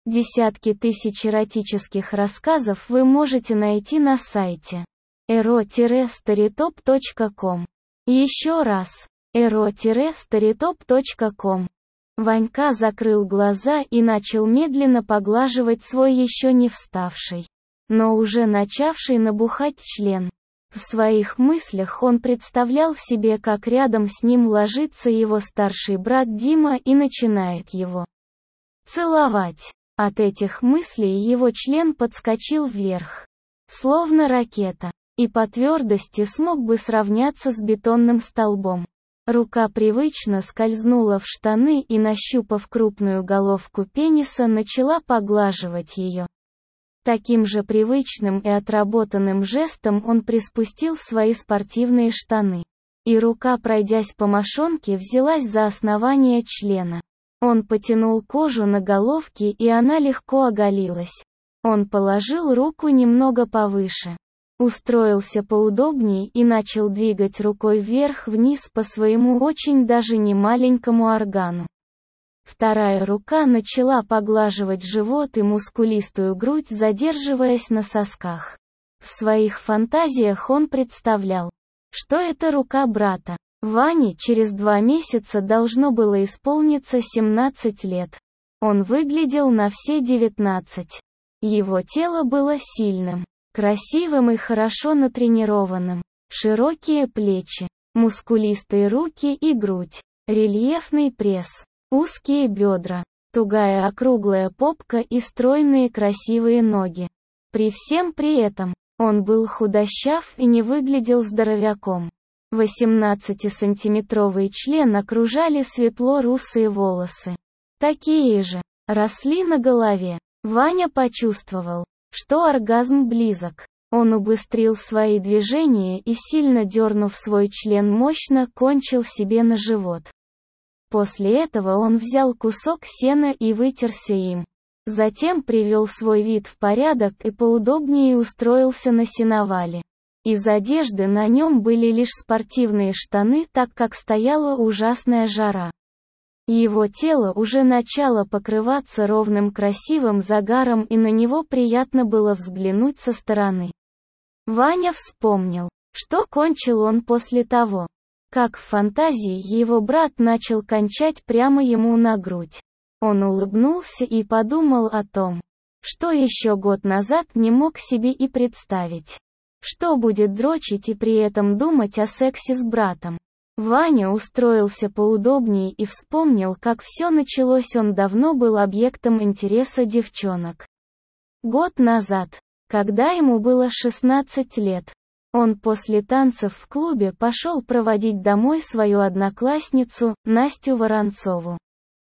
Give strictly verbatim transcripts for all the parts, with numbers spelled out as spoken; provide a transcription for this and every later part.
Десятки тысяч эротических рассказов вы можете найти на сайте эро старитоп точка ком. Еще раз, эро старитоп точка ком. Ванька закрыл глаза и начал медленно поглаживать свой еще не вставший, но уже начавший набухать член. В своих мыслях он представлял себе, как рядом с ним ложится его старший брат Дима и начинает его целовать. От этих мыслей его член подскочил вверх, словно ракета, и по твердости смог бы сравняться с бетонным столбом. Рука привычно скользнула в штаны и, нащупав крупную головку пениса, начала поглаживать ее. Таким же привычным и отработанным жестом он приспустил свои спортивные штаны. И рука, пройдясь по мошонке, взялась за основание члена. Он потянул кожу на головке, и она легко оголилась. Он положил руку немного повыше, устроился поудобнее и начал двигать рукой вверх-вниз по своему очень даже не маленькому органу. Вторая рука начала поглаживать живот и мускулистую грудь, задерживаясь на сосках. В своих фантазиях он представлял, что это рука брата. Ване через два месяца должно было исполниться семнадцать лет. Он выглядел на все девятнадцать. Его тело было сильным, красивым и хорошо натренированным. Широкие плечи, мускулистые руки и грудь, рельефный пресс, узкие бедра, тугая округлая попка и стройные красивые ноги. При всем при этом, он был худощав и не выглядел здоровяком. восемнадцатисантиметровый член окружали светло-русые волосы. Такие же росли на голове. Ваня почувствовал, что оргазм близок. Он убыстрил свои движения и, сильно дернув свой член, мощно кончил себе на живот. После этого он взял кусок сена и вытерся им. Затем привел свой вид в порядок и поудобнее устроился на сеновале. Из одежды на нем были лишь спортивные штаны, так как стояла ужасная жара. Его тело уже начало покрываться ровным красивым загаром, и на него приятно было взглянуть со стороны. Ваня вспомнил, что кончил он после того, как в фантазии его брат начал кончать прямо ему на грудь. Он улыбнулся и подумал о том, что еще год назад не мог себе и представить. Что будет дрочить и при этом думать о сексе с братом? Ваня устроился поудобнее и вспомнил, как все началось. Он давно был объектом интереса девчонок. Год назад, когда ему было шестнадцать лет, он после танцев в клубе пошел проводить домой свою одноклассницу, Настю Воронцову.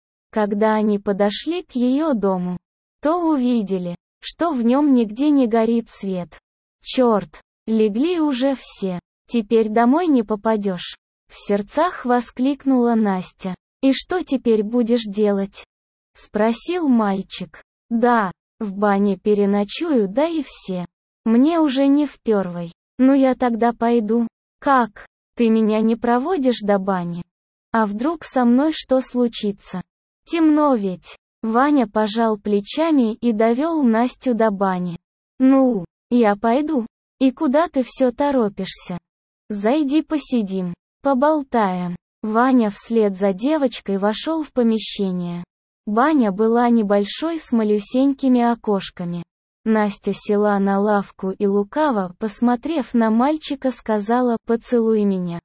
Когда они подошли к ее дому, то увидели, что в нем нигде не горит свет. Черт! Легли уже все. Теперь домой не попадешь. В сердцах воскликнула Настя. И что теперь будешь делать? Спросил мальчик. Да, в бане переночую, да и все. Мне уже не впервой. Ну я тогда пойду. Как? Ты меня не проводишь до бани? А вдруг со мной что случится? Темно ведь. Ваня пожал плечами и довел Настю до бани. Ну, я пойду. И куда ты все торопишься? Зайди посидим, поболтаем. Ваня вслед за девочкой вошел в помещение. Баня была небольшой с малюсенькими окошками. Настя села на лавку и лукаво, посмотрев на мальчика, сказала: «Поцелуй меня».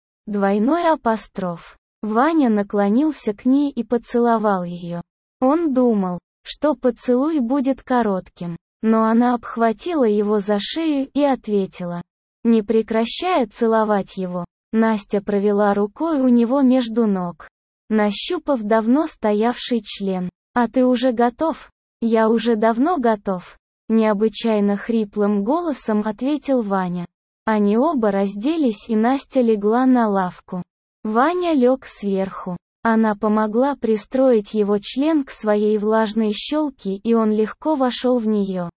Двойной апостроф. Ваня наклонился к ней и поцеловал ее. Он думал, что поцелуй будет коротким. Но она обхватила его за шею и ответила, не прекращая целовать его. Настя провела рукой у него между ног, нащупав давно стоявший член. «А ты уже готов?» «Я уже давно готов», — необычайно хриплым голосом ответил Ваня. Они оба разделись, и Настя легла на лавку. Ваня лег сверху. Она помогла пристроить его член к своей влажной щелке, и он легко вошел в нее.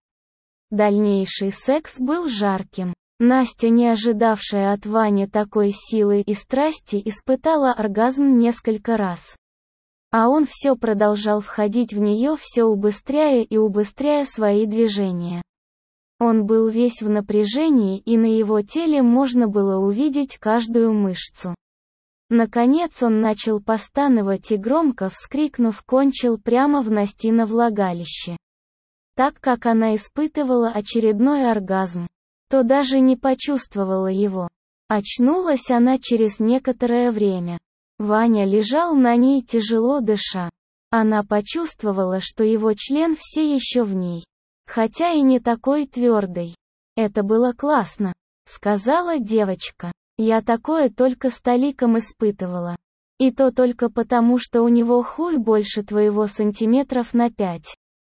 Дальнейший секс был жарким. Настя, не ожидавшая от Вани такой силы и страсти, испытала оргазм несколько раз. А он все продолжал входить в нее, все убыстряя и убыстряя свои движения. Он был весь в напряжении, и на его теле можно было увидеть каждую мышцу. Наконец он начал постановать и, громко вскрикнув, кончил прямо в Настино влагалище. Так как она испытывала очередной оргазм, то даже не почувствовала его. Очнулась она через некоторое время. Ваня лежал на ней, тяжело дыша. Она почувствовала, что его член все еще в ней. Хотя и не такой твердый. «Это было классно», — сказала девочка. «Я такое только с Толиком испытывала. И то только потому, что у него хуй больше твоего сантиметров на пять».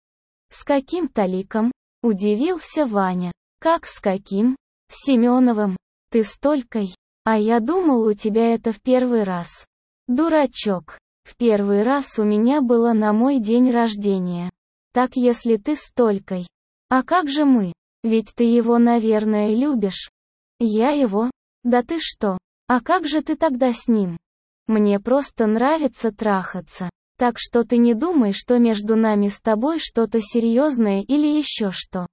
«С каким Толиком?» — удивился Ваня. «Как с каким? С Семеновым. Ты с Толькой? А я думал, у тебя это в первый раз». «Дурачок. В первый раз у меня было на мой день рождения. Так если ты с Толькой. А как же мы? Ведь ты его, наверное, любишь». «Я его? Да ты что? А как же ты тогда с ним?» «Мне просто нравится трахаться. Так что ты не думай, что между нами с тобой что-то серьезное или еще что.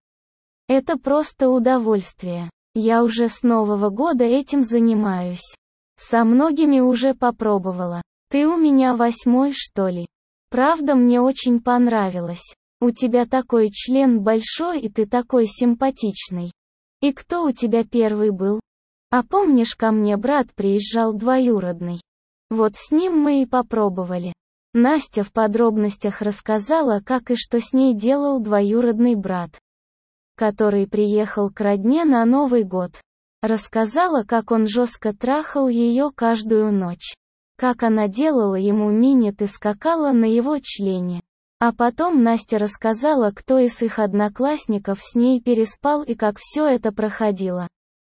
Это просто удовольствие. Я уже с Нового года этим занимаюсь. Со многими уже попробовала. Ты у меня восьмой, что ли? Правда, мне очень понравилось. У тебя такой член большой, и ты такой симпатичный. И кто у тебя первый был? А помнишь, ко мне брат приезжал двоюродный? Вот с ним мы и попробовали». Настя в подробностях рассказала, как и что с ней делал двоюродный брат, который приехал к родне на Новый год. Рассказала, как он жестко трахал ее каждую ночь. Как она делала ему минет и скакала на его члене. А потом Настя рассказала, кто из их одноклассников с ней переспал и как все это проходило.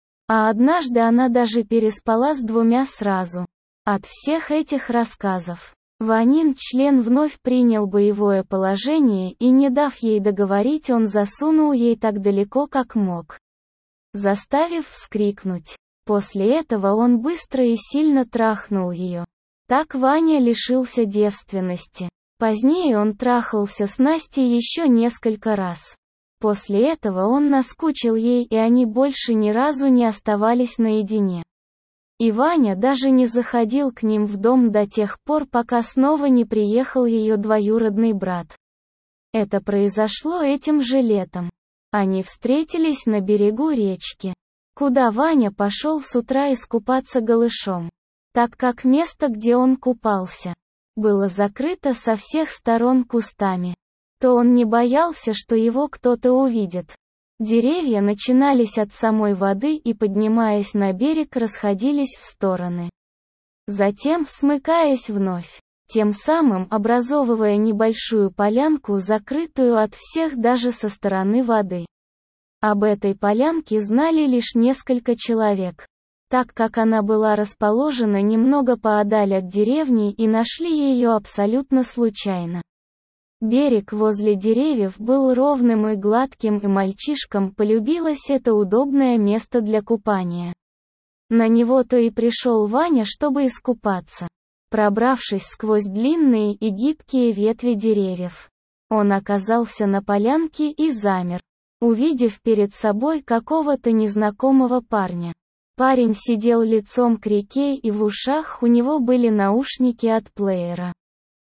А однажды она даже переспала с двумя сразу. От всех этих рассказов Ванин член вновь принял боевое положение, и, не дав ей договорить, он засунул ей так далеко, как мог, заставив вскрикнуть. После этого он быстро и сильно трахнул ее. Так Ваня лишился девственности. Позднее он трахался с Настей еще несколько раз. После этого он наскучил ей, и они больше ни разу не оставались наедине. И Ваня даже не заходил к ним в дом до тех пор, пока снова не приехал ее двоюродный брат. Это произошло этим же летом. Они встретились на берегу речки, куда Ваня пошел с утра искупаться голышом, так как место, где он купался, было закрыто со всех сторон кустами. То он не боялся, что его кто-то увидит. Деревья начинались от самой воды и, поднимаясь на берег, расходились в стороны, затем смыкаясь вновь, тем самым образовывая небольшую полянку, закрытую от всех даже со стороны воды. Об этой полянке знали лишь несколько человек, так как она была расположена немного поодаль от деревни, и нашли ее абсолютно случайно. Берег возле деревьев был ровным и гладким, и мальчишкам полюбилось это удобное место для купания. На него-то и пришел Ваня, чтобы искупаться. Пробравшись сквозь длинные и гибкие ветви деревьев, он оказался на полянке и замер, увидев перед собой какого-то незнакомого парня. Парень сидел лицом к реке, и в ушах у него были наушники от плеера.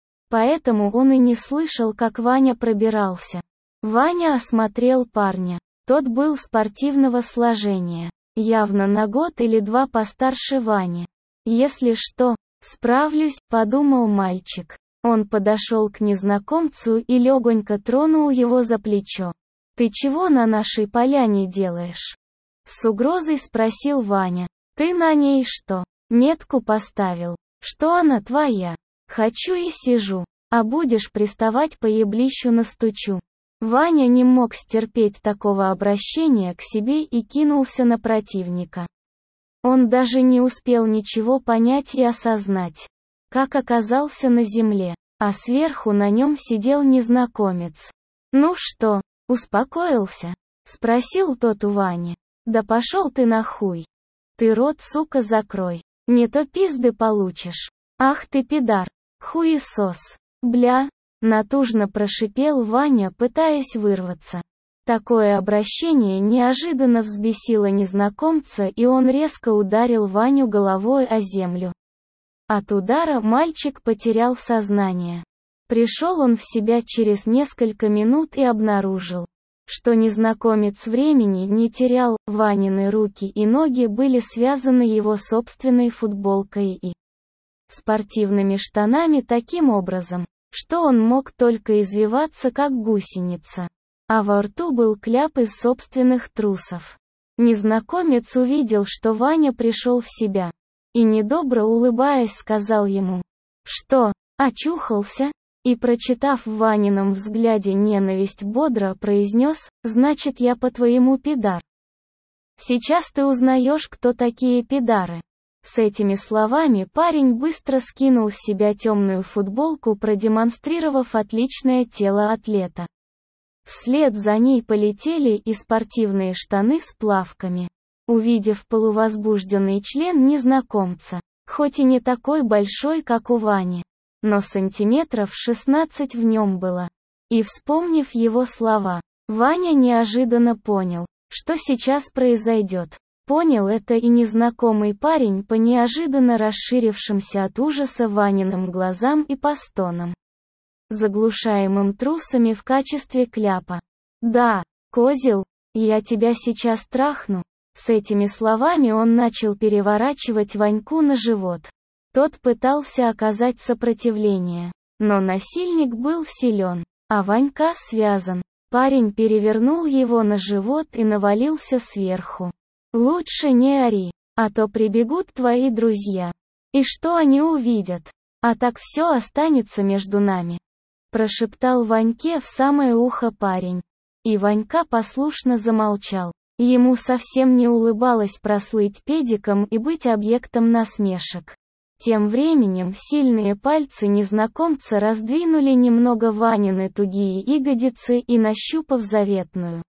Поэтому он и не слышал, как Ваня пробирался. Ваня осмотрел парня. Тот был спортивного сложения, явно на год или два постарше Вани. «Если что, справлюсь», — подумал мальчик. Он подошел к незнакомцу и легонько тронул его за плечо. «Ты чего на нашей поляне делаешь?» С угрозой спросил Ваня. «Ты на ней что, метку поставил? Что она твоя? Хочу и сижу. А будешь приставать, по еблищу настучу». Ваня не мог стерпеть такого обращения к себе и кинулся на противника. Он даже не успел ничего понять и осознать, как оказался на земле, а сверху на нем сидел незнакомец. «Ну что, успокоился?» — спросил тот у Вани. «Да пошел ты нахуй. Ты рот, сука, закрой. Не то пизды получишь. Ах ты пидар, хуесос». «Бля!» — натужно прошипел Ваня, пытаясь вырваться. Такое обращение неожиданно взбесило незнакомца, и он резко ударил Ваню головой о землю. От удара мальчик потерял сознание. Пришел он в себя через несколько минут и обнаружил, что незнакомец времени не терял, Ванины руки и ноги были связаны его собственной футболкой и спортивными штанами таким образом, что он мог только извиваться как гусеница. А во рту был кляп из собственных трусов. Незнакомец увидел, что Ваня пришел в себя, и недобро улыбаясь сказал ему: «Что, очухался?» И, прочитав в Ванином взгляде ненависть, бодро произнес: «Значит, я по-твоему пидар. Сейчас ты узнаешь, кто такие пидары». С этими словами парень быстро скинул с себя темную футболку, продемонстрировав отличное тело атлета. Вслед за ней полетели и спортивные штаны с плавками. Увидев полувозбужденный член незнакомца, хоть и не такой большой, как у Вани, но сантиметров шестнадцать в нем было. И вспомнив его слова, Ваня неожиданно понял, что сейчас произойдет. Понял это и незнакомый парень по неожиданно расширившимся от ужаса Ваниным глазам и по стонам, заглушаемым трусами в качестве кляпа. «Да, козел, я тебя сейчас трахну». С этими словами он начал переворачивать Ваньку на живот. Тот пытался оказать сопротивление, но насильник был силен, а Ванька связан. Парень перевернул его на живот и навалился сверху. «Лучше не ори, а то прибегут твои друзья. И что они увидят? А так все останется между нами», — прошептал Ваньке в самое ухо парень. И Ванька послушно замолчал. Ему совсем не улыбалось прослыть педиком и быть объектом насмешек. Тем временем сильные пальцы незнакомца раздвинули немного Ванины тугие ягодицы и, нащупав заветную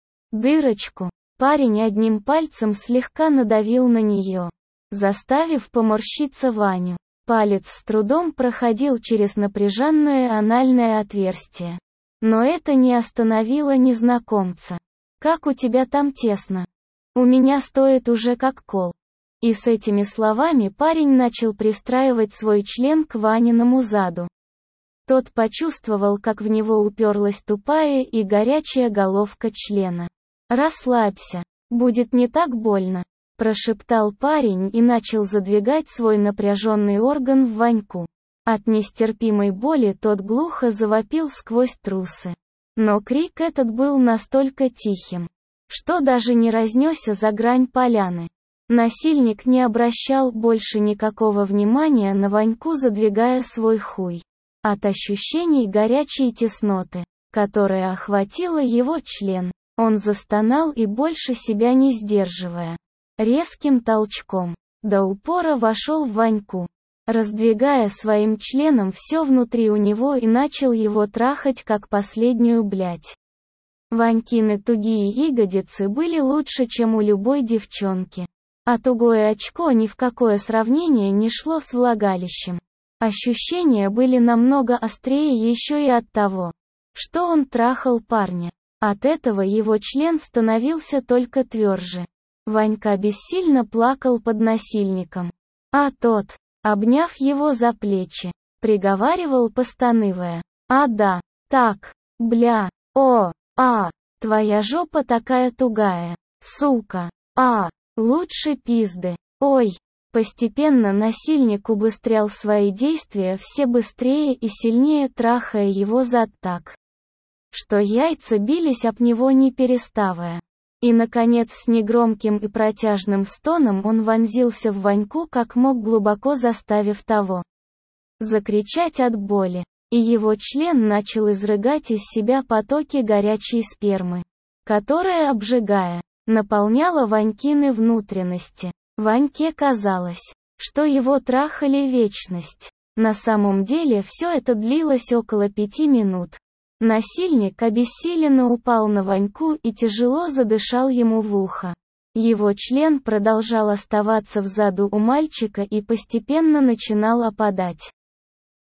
дырочку, парень одним пальцем слегка надавил на нее, заставив поморщиться Ваню. Палец с трудом проходил через напряженное анальное отверстие. Но это не остановило незнакомца. «Как у тебя там тесно? У меня стоит уже как кол». И с этими словами парень начал пристраивать свой член к Ваниному заду. Тот почувствовал, как в него уперлась тупая и горячая головка члена. «Расслабься, будет не так больно», — прошептал парень и начал задвигать свой напряженный орган в Ваньку. От нестерпимой боли тот глухо завопил сквозь трусы. Но крик этот был настолько тихим, что даже не разнесся за грань поляны. Насильник не обращал больше никакого внимания на Ваньку, задвигая свой хуй. От ощущений горячей тесноты, которая охватила его член, он застонал и, больше себя не сдерживая, резким толчком до упора вошел в Ваньку, раздвигая своим членом все внутри у него, и начал его трахать как последнюю блядь. Ванькины тугие ягодицы были лучше, чем у любой девчонки. А тугое очко ни в какое сравнение не шло с влагалищем. Ощущения были намного острее еще и от того, что он трахал парня. От этого его член становился только тверже. Ванька бессильно плакал под насильником. А тот, обняв его за плечи, приговаривал, постанывая: «А да, так, бля, о, а, твоя жопа такая тугая, сука, а, лучше пизды, ой». Постепенно насильник убыстрял свои действия, все быстрее и сильнее трахая его зад так, что яйца бились об него не переставая. И, наконец, с негромким и протяжным стоном он вонзился в Ваньку как мог, глубоко заставив того закричать от боли. И его член начал изрыгать из себя потоки горячей спермы, которая, обжигая, наполняла Ванькины внутренности. Ваньке казалось, что его трахали вечность. На самом деле все это длилось около пяти минут. Насильник обессиленно упал на Ваньку и тяжело задышал ему в ухо. Его член продолжал оставаться взаду у мальчика и постепенно начинал опадать.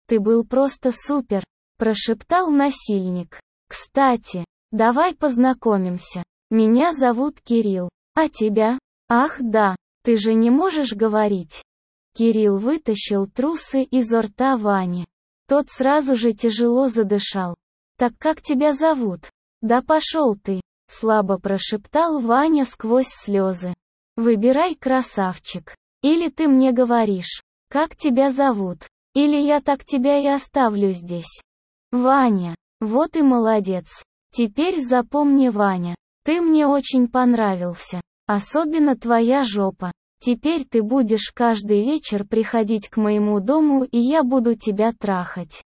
Ты был просто супер, прошептал насильник. Кстати, давай познакомимся. Меня зовут Кирилл. А тебя? Ах да, ты же не можешь говорить. Кирилл вытащил трусы изо рта Вани. Тот сразу же тяжело задышал. Так как тебя зовут? Да пошел ты, слабо прошептал Ваня сквозь слезы. Выбирай, красавчик. Или ты мне говоришь, как тебя зовут, или я так тебя и оставлю здесь. Ваня, вот и молодец. Теперь запомни, Ваня, ты мне очень понравился. Особенно твоя жопа. Теперь ты будешь каждый вечер приходить к моему дому, и я буду тебя трахать.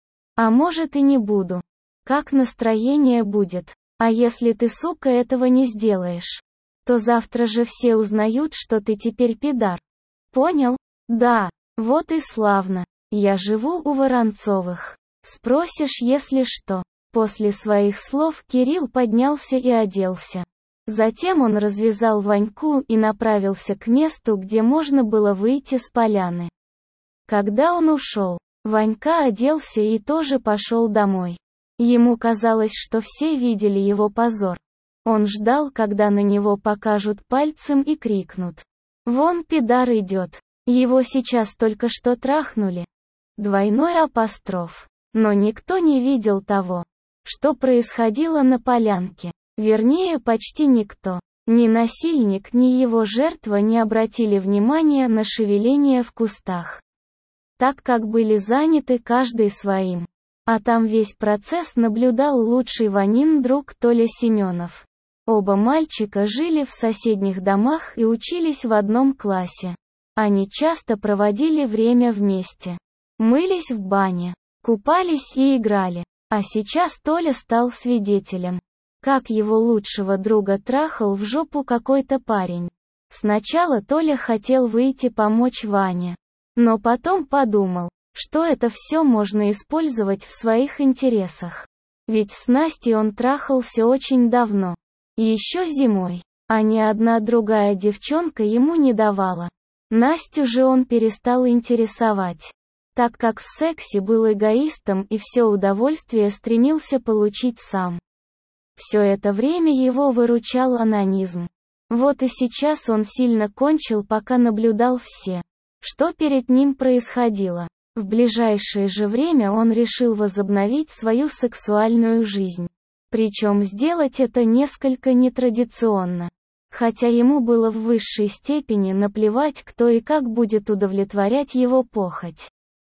А может и не буду. Как настроение будет? А если ты, сука, этого не сделаешь? То завтра же все узнают, что ты теперь пидар. Понял? Да. Вот и славно. Я живу у Воронцовых. Спросишь, если что. После своих слов Кирилл поднялся и оделся. Затем он развязал Ваньку и направился к месту, где можно было выйти с поляны. Когда он ушел, Ванька оделся и тоже пошел домой. Ему казалось, что все видели его позор. Он ждал, когда на него покажут пальцем и крикнут. «Вон пидар идет! Его сейчас только что трахнули!» Двойной апостроф. Но никто не видел того, что происходило на полянке. Вернее, почти никто. Ни насильник, ни его жертва не обратили внимания на шевеление в кустах, так как были заняты каждый своим. А там весь процесс наблюдал лучший Ванин друг Толя Семенов. Оба мальчика жили в соседних домах и учились в одном классе. Они часто проводили время вместе. Мылись в бане, купались и играли. А сейчас Толя стал свидетелем, как его лучшего друга трахал в жопу какой-то парень. Сначала Толя хотел выйти помочь Ване, но потом подумал, что это все можно использовать в своих интересах. Ведь с Настей он трахался очень давно. Еще зимой. А ни одна другая девчонка ему не давала. Настю же он перестал интересовать, так как в сексе был эгоистом и все удовольствие стремился получить сам. Все это время его выручал онанизм. Вот и сейчас он сильно кончил, пока наблюдал все, что перед ним происходило. В ближайшее же время он решил возобновить свою сексуальную жизнь. Причем сделать это несколько нетрадиционно. Хотя ему было в высшей степени наплевать, кто и как будет удовлетворять его похоть.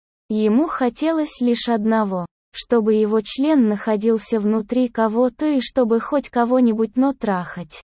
Ему хотелось лишь одного, чтобы его член находился внутри кого-то и чтобы хоть кого-нибудь, но трахать.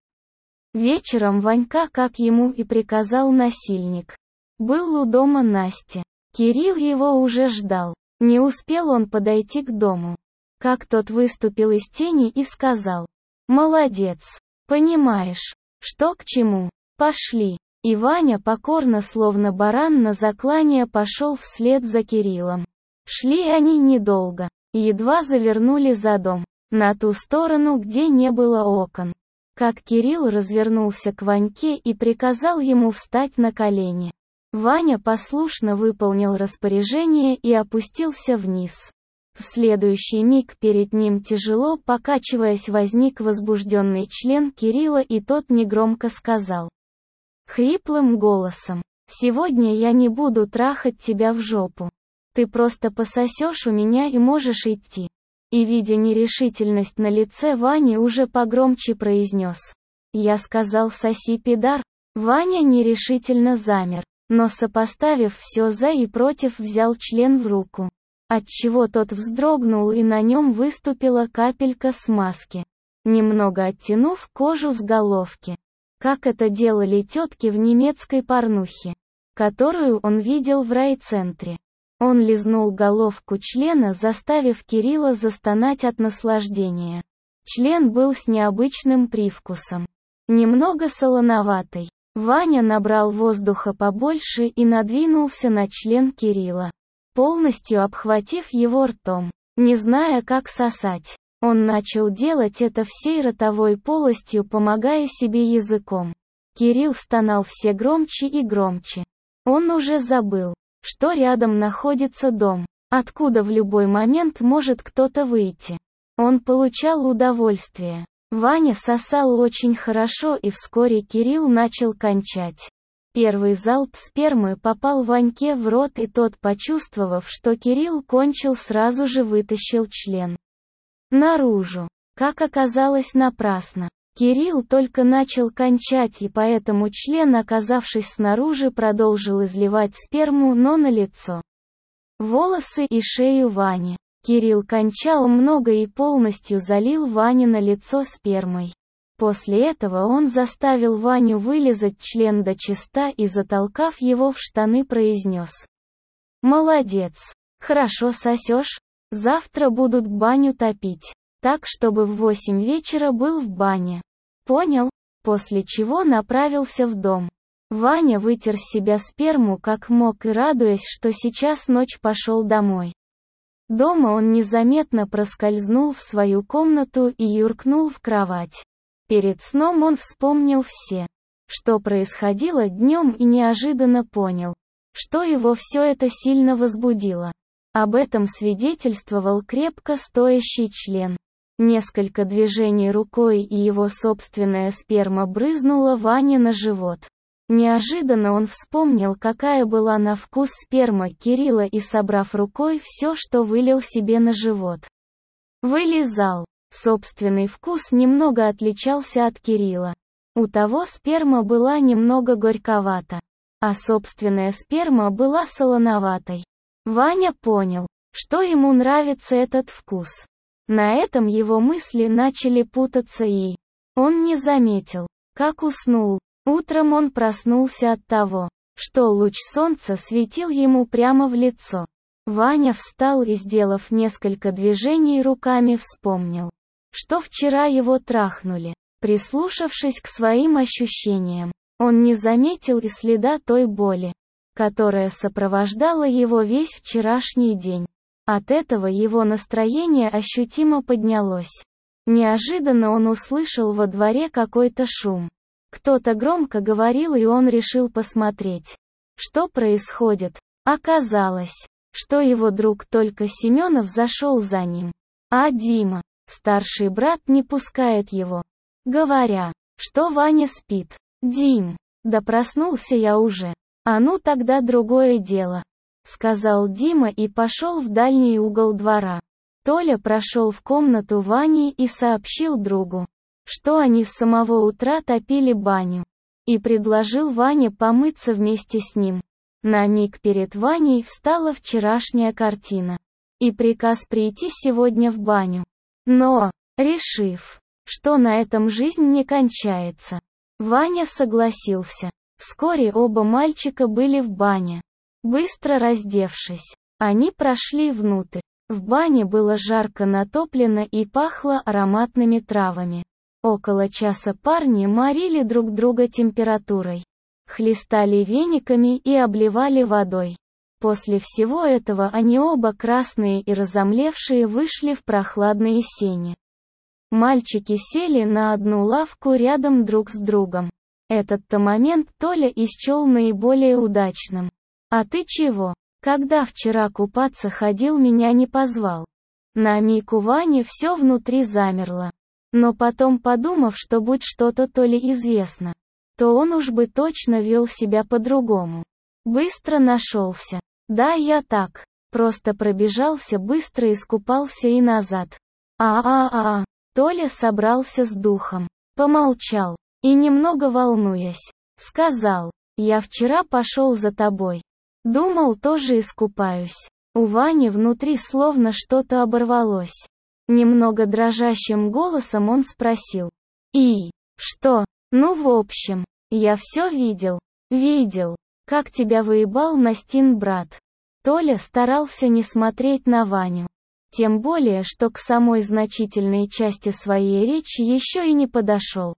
Вечером Ванька, как ему и приказал насильник, был у дома Насти. Кирилл его уже ждал. Не успел он подойти к дому, как тот выступил из тени и сказал: «Молодец. Понимаешь, что к чему. Пошли». И Ваня покорно, словно баран на заклание, пошел вслед за Кириллом. Шли они недолго. Едва завернули за дом, на ту сторону, где не было окон, как Кирилл развернулся к Ваньке и приказал ему встать на колени. Ваня послушно выполнил распоряжение и опустился вниз. В следующий миг перед ним, тяжело покачиваясь, возник возбужденный член Кирилла, и тот негромко сказал хриплым голосом: «Сегодня я не буду трахать тебя в жопу. Ты просто пососешь у меня и можешь идти». И, видя нерешительность на лице Вани, уже погромче произнес: «Я сказал, соси, пидар». Ваня нерешительно замер, но, сопоставив все за и против, взял член в руку, отчего тот вздрогнул и на нем выступила капелька смазки, немного оттянув кожу с головки, как это делали тетки в немецкой порнухе, которую он видел в райцентре. Он лизнул головку члена, заставив Кирилла застонать от наслаждения. Член был с необычным привкусом, немного солоноватый. Ваня набрал воздуха побольше и надвинулся на член Кирилла, полностью обхватив его ртом. Не зная, как сосать, он начал делать это всей ротовой полостью, помогая себе языком. Кирилл стонал все громче и громче. Он уже забыл, что рядом находится дом. откуда в любой момент может кто-то выйти. Он получал удовольствие. Ваня сосал очень хорошо, и вскоре Кирилл начал кончать. Первый залп спермы попал Ваньке в рот, и тот, почувствовав, что Кирилл кончил, сразу же вытащил член наружу. Как оказалось, напрасно. Кирилл только начал кончать, и поэтому член, оказавшись снаружи, продолжил изливать сперму, но на лицо, волосы и шею Вани. Кирилл кончал много и полностью залил Ване на лицо спермой. После этого он заставил Ваню вылизать член дочиста и, затолкав его в штаны, произнес: «Молодец. Хорошо сосешь? Завтра будут баню топить. Так, чтобы в восемь вечера был в бане. Понял?» После чего направился в дом. Ваня вытер с себя сперму как мог и, радуясь, что сейчас ночь, пошел домой. Дома он незаметно проскользнул в свою комнату и юркнул в кровать. Перед сном он вспомнил все, что происходило днем, и неожиданно понял, что его все это сильно возбудило. Об этом свидетельствовал крепко стоящий член. Несколько движений рукой, и его собственная сперма брызнула Ване на живот. Неожиданно он вспомнил, какая была на вкус сперма Кирилла, и, собрав рукой все, что вылил себе на живот, вылизал. Собственный вкус немного отличался от Кирилла. У того сперма была немного горьковата, а собственная сперма была солоноватой. Ваня понял, что ему нравится этот вкус. На этом его мысли начали путаться, и он не заметил, как уснул. Утром он проснулся от того, что луч солнца светил ему прямо в лицо. Ваня встал и, сделав несколько движений руками, вспомнил, что вчера его трахнули. Прислушавшись к своим ощущениям, он не заметил и следа той боли, которая сопровождала его весь вчерашний день. От этого его настроение ощутимо поднялось. Неожиданно он услышал во дворе какой-то шум. Кто-то громко говорил, и он решил посмотреть, что происходит. Оказалось, что его друг Толька Семенов зашел за ним. А Дима, старший брат, не пускает его, говоря, что Ваня спит. «Дим, да проснулся я уже. А ну тогда другое дело», — сказал Дима и пошел в дальний угол двора. Толя прошел в комнату Вани и сообщил другу, что они с самого утра топили баню, и предложил Ване помыться вместе с ним. На миг перед Ваней встала вчерашняя картина и приказ прийти сегодня в баню. Но, решив, что на этом жизнь не кончается, Ваня согласился. Вскоре оба мальчика были в бане. Быстро раздевшись, они прошли внутрь. В бане было жарко натоплено и пахло ароматными травами. Около часа парни морили друг друга температурой, хлестали вениками и обливали водой. После всего этого они оба, красные и разомлевшие, вышли в прохладные сени. Мальчики сели на одну лавку рядом друг с другом. Этот-то момент Толя исчел наиболее удачным. «А ты чего? Когда вчера купаться ходил, меня не позвал?» На миг у Вани все внутри замерло. Но потом, подумав, что будь что-то Толе известно, то он уж бы точно вел себя по-другому, быстро нашелся. «Да, я так. Просто пробежался быстро, искупался и назад». «А-а-а». Толя собрался с духом, помолчал и, немного волнуясь, сказал: «Я вчера пошел за тобой. Думал, тоже искупаюсь». У Вани внутри словно что-то оборвалось. Немного дрожащим голосом он спросил: «И? Что?» «Ну, в общем, я все видел. Видел, как тебя выебал Настин брат». Толя старался не смотреть на Ваню. Тем более, что к самой значительной части своей речи еще и не подошел.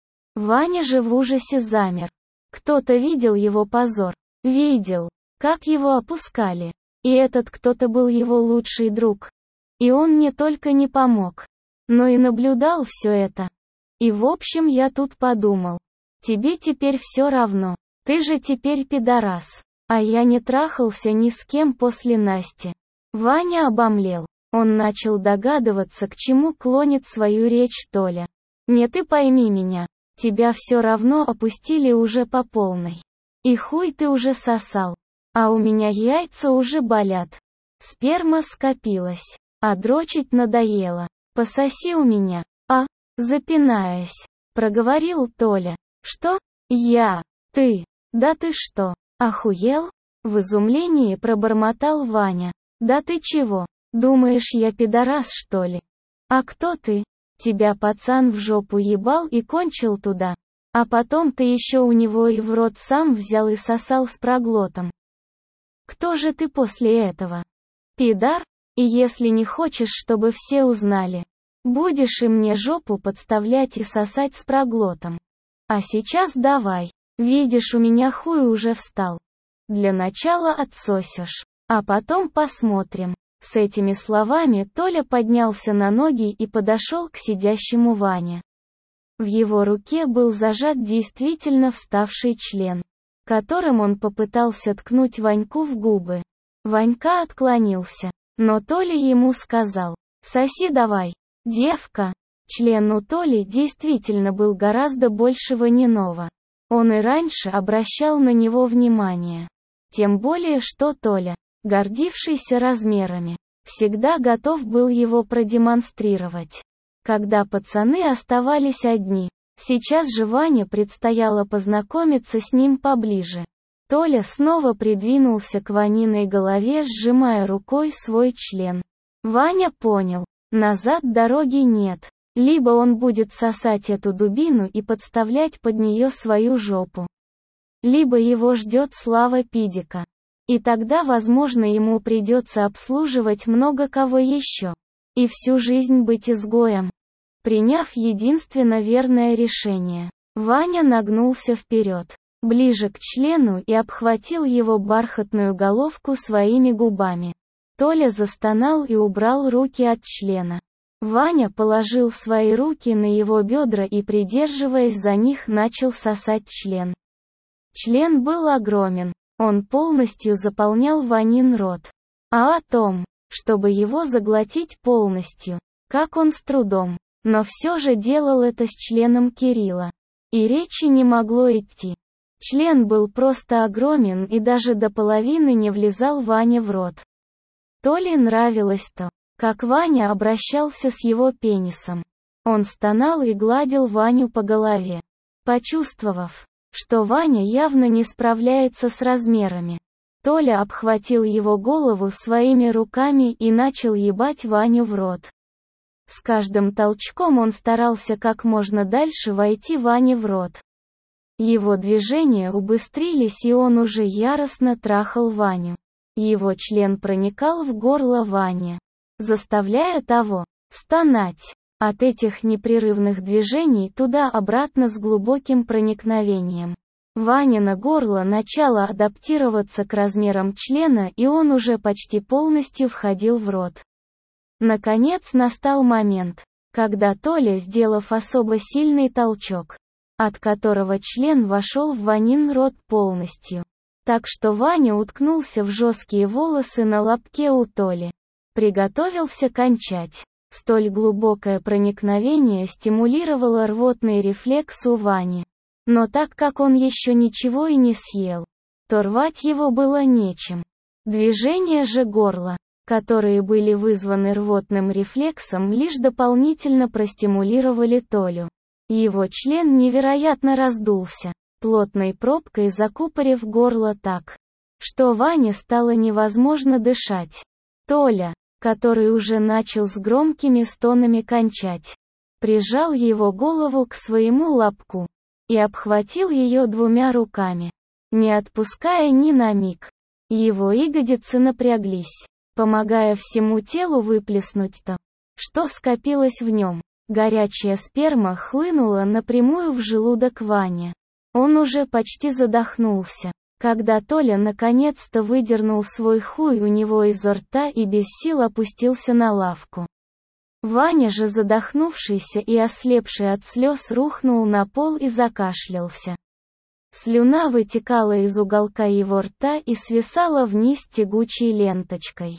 Ваня же в ужасе замер. Кто-то видел его позор. Видел, как его опускали. И этот кто-то был его лучший друг. И он не только не помог, но и наблюдал все это. И в общем, я тут подумал: тебе теперь все равно. Ты же теперь пидорас. А я не трахался ни с кем после Насти. Ваня обомлел. Он начал догадываться, к чему клонит свою речь Толя. «Не, ты пойми меня. Тебя все равно опустили уже по полной. И хуй ты уже сосал. А у меня яйца уже болят. Сперма скопилась. А дрочить надоело. Пососи у меня, а?» Запинаясь, проговорил Толя. «Что? Я? Ты? Да ты что, охуел?» В изумлении пробормотал Ваня. «Да ты чего? Думаешь, я пидорас, что ли? А кто ты? Тебя пацан в жопу ебал и кончил туда. А потом ты еще у него и в рот сам взял и сосал с проглотом. Кто же ты после этого? Пидар? И если не хочешь, чтобы все узнали, будешь и мне жопу подставлять и сосать с проглотом. А сейчас давай. Видишь, у меня хуй уже встал. Для начала отсосешь, а потом посмотрим». С этими словами Толя поднялся на ноги и подошел к сидящему Ване. В его руке был зажат действительно вставший член, которым он попытался ткнуть Ваньку в губы. Ванька отклонился, но Толя ему сказал: «Соси давай, девка». Член у Толи действительно был гораздо больше Ваниного. Он и раньше обращал на него внимание. Тем более, что Толя, гордившийся размерами, всегда готов был его продемонстрировать, когда пацаны оставались одни. Сейчас же Ване предстояло познакомиться с ним поближе. Толя снова придвинулся к Ваниной голове, сжимая рукой свой член. Ваня понял, назад дороги нет. Либо он будет сосать эту дубину и подставлять под нее свою жопу, либо его ждет слава пидика. И тогда, возможно, ему придется обслуживать много кого еще. И всю жизнь быть изгоем. Приняв единственно верное решение, Ваня нагнулся вперед, ближе к члену и обхватил его бархатную головку своими губами. Толя застонал и убрал руки от члена. Ваня положил свои руки на его бедра и, придерживаясь за них, начал сосать член. Член был огромен. Он полностью заполнял Ванин рот. А о том, чтобы его заглотить полностью, как он с трудом, но все же делал это с членом Кирилла. И речи не могло идти. Член был просто огромен и даже до половины не влезал Ване в рот. Толе нравилось то, как Ваня обращался с его пенисом. Он стонал и гладил Ваню по голове. Почувствовав, что Ваня явно не справляется с размерами, Толя обхватил его голову своими руками и начал ебать Ваню в рот. С каждым толчком он старался как можно дальше войти Ване в рот. Его движения убыстрились, и он уже яростно трахал Ваню. Его член проникал в горло Ване, заставляя того стонать. От этих непрерывных движений туда-обратно с глубоким проникновением, Ванино горло начало адаптироваться к размерам члена, и он уже почти полностью входил в рот. Наконец настал момент, когда Толя, сделав особо сильный толчок, от которого член вошел в Ванин рот полностью, так что Ваня уткнулся в жесткие волосы на лобке у Толи, приготовился кончать. Столь глубокое проникновение стимулировало рвотный рефлекс у Вани. Но так как он еще ничего и не съел, то рвать его было нечем. Движения же горла, которые были вызваны рвотным рефлексом, лишь дополнительно простимулировали Толю. Его член невероятно раздулся, плотной пробкой закупорив горло так, что Ване стало невозможно дышать. Толя, который уже начал с громкими стонами кончать, прижал его голову к своему лобку и обхватил ее двумя руками, не отпуская ни на миг. Его ягодицы напряглись, помогая всему телу выплеснуть то, что скопилось в нем. Горячая сперма хлынула напрямую в желудок Вани. Он уже почти задохнулся, когда Толя наконец-то выдернул свой хуй у него изо рта и без сил опустился на лавку. Ваня же, задохнувшийся и ослепший от слез, рухнул на пол и закашлялся. Слюна вытекала из уголка его рта и свисала вниз тягучей ленточкой.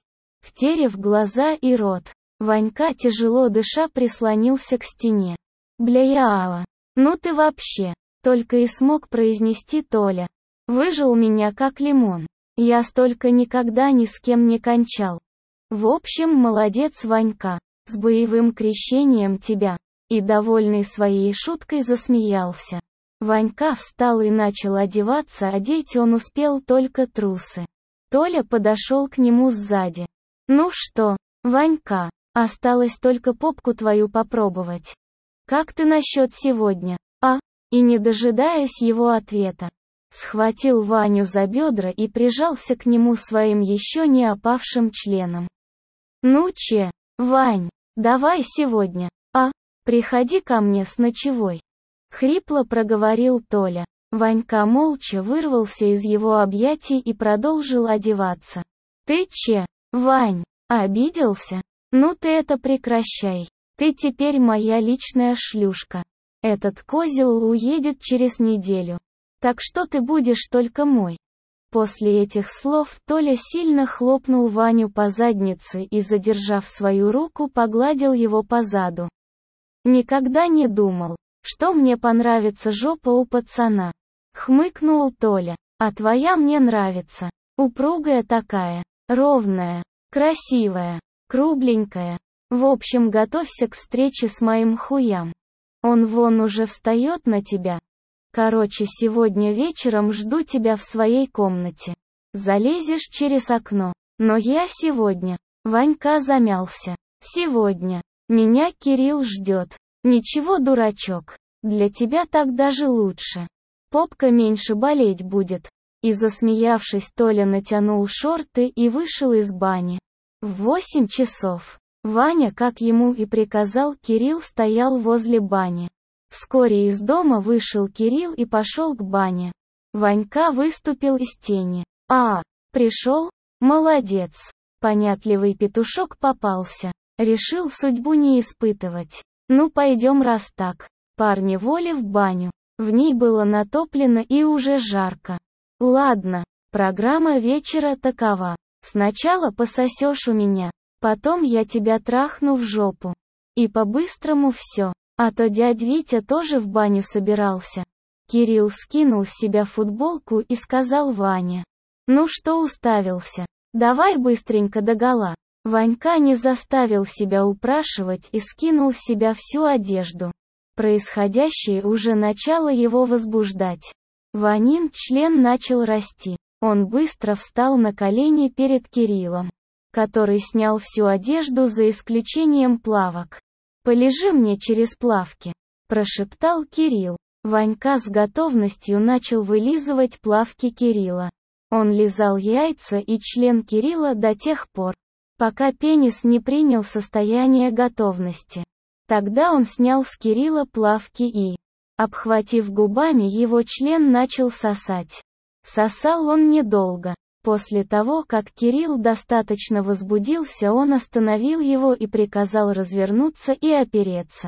втерев глаза и рот. Ванька, тяжело дыша, прислонился к стене. «Бля-яава, ну ты вообще!» Только и смог произнести Толя. «Выжил меня как лимон. Я столько никогда ни с кем не кончал. В общем, молодец, Ванька, с боевым крещением тебя!» И, довольный своей шуткой, засмеялся. Ванька встал и начал одеваться, одеть он успел только трусы. Толя подошел к нему сзади. «Ну что, Ванька, осталось только попку твою попробовать. Как ты насчет сегодня, а?» И, не дожидаясь его ответа, схватил Ваню за бедра и прижался к нему своим еще не опавшим членом. «Ну че, Вань, давай сегодня, а? Приходи ко мне с ночевой», — хрипло проговорил Толя. Ванька молча вырвался из его объятий и продолжил одеваться. «Ты че, Вань, обиделся? Ну ты это прекращай. Ты теперь моя личная шлюшка. Этот козел уедет через неделю. Так что ты будешь только мой». После этих слов Толя сильно хлопнул Ваню по заднице и, задержав свою руку, погладил его по заду. «Никогда не думал, что мне понравится жопа у пацана», — хмыкнул Толя. «А твоя мне нравится. Упругая такая, ровная, красивая, кругленькая. В общем, готовься к встрече с моим хуям. Он вон уже встает на тебя. Короче, сегодня вечером жду тебя в своей комнате. Залезешь через окно. Но я сегодня...» Ванька замялся. «Сегодня. Меня Кирилл ждет. Ничего, дурачок. Для тебя так даже лучше. Попка меньше болеть будет». И, засмеявшись, Толя натянул шорты и вышел из бани. В восемь часов. Ваня, как ему и приказал Кирилл, стоял возле бани. Вскоре из дома вышел Кирилл и пошел к бане. Ванька выступил из тени. «А, пришел? Молодец!» Понятливый петушок попался. Решил судьбу не испытывать. «Ну пойдем, раз так». Парни воли в баню. В ней было натоплено и уже жарко. «Ладно, программа вечера такова. Сначала пососешь у меня, потом я тебя трахну в жопу. И по-быстрому все, а то дядь Витя тоже в баню собирался». Кирилл скинул с себя футболку и сказал Ване. «Ну что уставился? Давай быстренько догола». Ванька не заставил себя упрашивать и скинул с себя всю одежду. Происходящее уже начало его возбуждать. Ванин член начал расти. Он быстро встал на колени перед Кириллом, который снял всю одежду за исключением плавок. «Полежи мне через плавки», – прошептал Кирилл. Ванька с готовностью начал вылизывать плавки Кирилла. Он лизал яйца и член Кирилла до тех пор, пока пенис не принял состояние готовности. Тогда он снял с Кирилла плавки и, обхватив губами его член, начал сосать. Сосал он недолго. После того, как Кирилл достаточно возбудился, он остановил его и приказал развернуться и опереться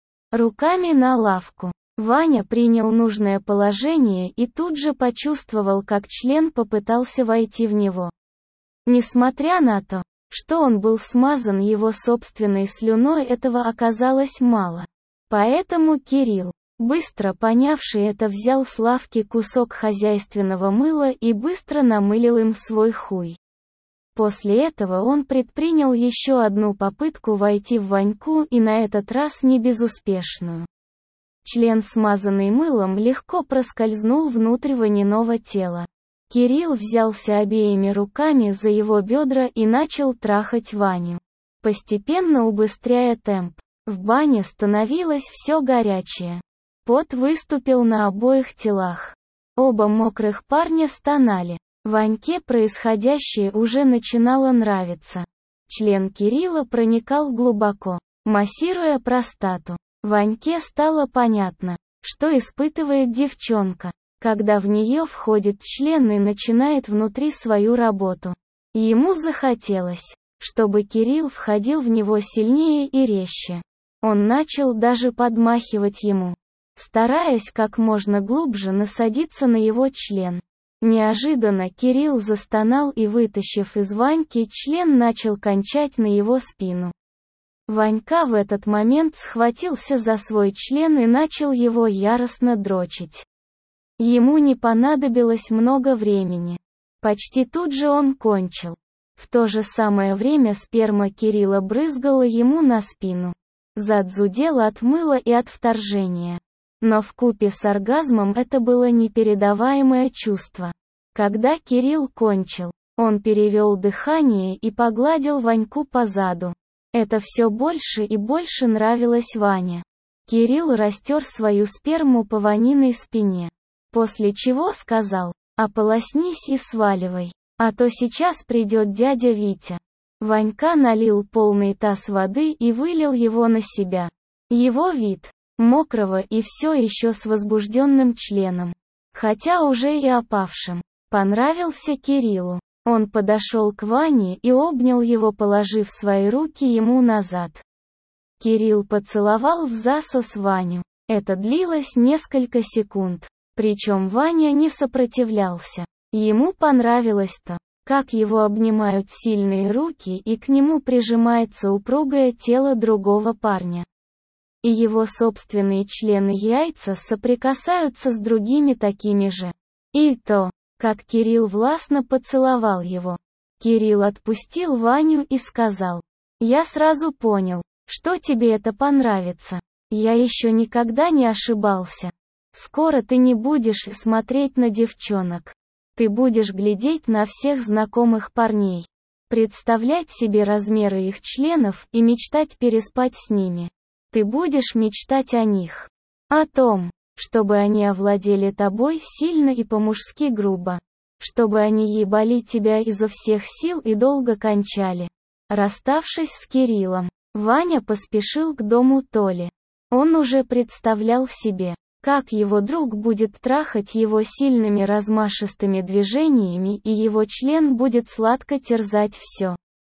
руками на лавку. Ваня принял нужное положение и тут же почувствовал, как член попытался войти в него. Несмотря на то, что он был смазан его собственной слюной, этого оказалось мало. Поэтому Кирилл, быстро понявший это, взял с лавки кусок хозяйственного мыла и быстро намылил им свой хуй. После этого он предпринял еще одну попытку войти в Ваньку, и на этот раз не безуспешную. Член, смазанный мылом, легко проскользнул внутрь Ваниного тела. Кирилл взялся обеими руками за его бедра и начал трахать Ваню, постепенно убыстряя темп. В бане становилось все горячее. Пот выступил на обоих телах. Оба мокрых парня стонали. Ваньке происходящее уже начинало нравиться. Член Кирилла проникал глубоко, массируя простату. Ваньке стало понятно, что испытывает девчонка, когда в нее входит член и начинает внутри свою работу. Ему захотелось, чтобы Кирилл входил в него сильнее и резче. Он начал даже подмахивать ему, стараясь как можно глубже насадиться на его член. Неожиданно Кирилл застонал и, вытащив из Ваньки член, начал кончать на его спину. Ванька в этот момент схватился за свой член и начал его яростно дрочить. Ему не понадобилось много времени. Почти тут же он кончил. В то же самое время сперма Кирилла брызгала ему на спину. Зад зудел от мыла и от вторжения. Но вкупе с оргазмом это было непередаваемое чувство. Когда Кирилл кончил, он перевел дыхание и погладил Ваньку по заду. Это все больше и больше нравилось Ване. Кирилл растер свою сперму по Ваниной спине. После чего сказал: «Ополоснись и сваливай, а то сейчас придет дядя Витя». Ванька налил полный таз воды и вылил его на себя. Его вид, мокрого и все еще с возбужденным членом, хотя уже и опавшим, понравился Кириллу. Он подошел к Ване и обнял его, положив свои руки ему назад. Кирилл поцеловал в засос Ваню. Это длилось несколько секунд. Причем Ваня не сопротивлялся. Ему понравилось то, как его обнимают сильные руки и к нему прижимается упругое тело другого парня. И его собственные члены яйца соприкасаются с другими такими же. И то, как Кирилл властно поцеловал его. Кирилл отпустил Ваню и сказал: «Я сразу понял, что тебе это понравится. Я еще никогда не ошибался. Скоро ты не будешь смотреть на девчонок. Ты будешь глядеть на всех знакомых парней, представлять себе размеры их членов и мечтать переспать с ними. Ты будешь мечтать о них. О том, чтобы они овладели тобой сильно и по-мужски грубо. Чтобы они ебали тебя изо всех сил и долго кончали». Расставшись с Кириллом, Ваня поспешил к дому Толи. Он уже представлял себе, как его друг будет трахать его сильными размашистыми движениями, и его член будет сладко терзать все.